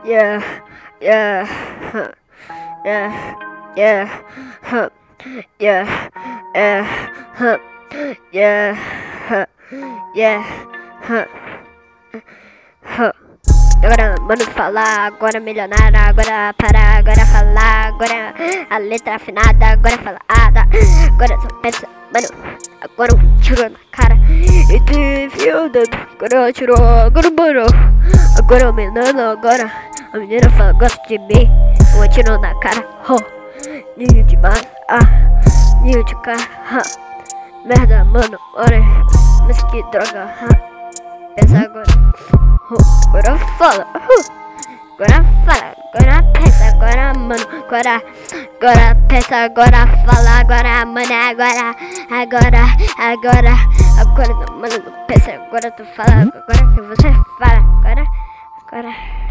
yeah, yeah, huh, yeah, yeah, huh, yeah, huh, yeah, yeah, huh. Agora mano falar, agora milionário, agora parar, agora falar, agora a letra afinada, agora falada, agora só pensa, mano, agora um tiro na cara e te enfiou o dedo, agora atirou, agora parou, agora o menino, agora a menina fala, gosta de mim, um tiro na cara, ninho de mar, ninho de cara, merda, mano, olha, mas que droga, pensa agora. Agora fala, agora pensa, agora mano, agora pensa, agora fala, agora mano, agora mano, pensa, agora tu fala, agora que você fala, agora.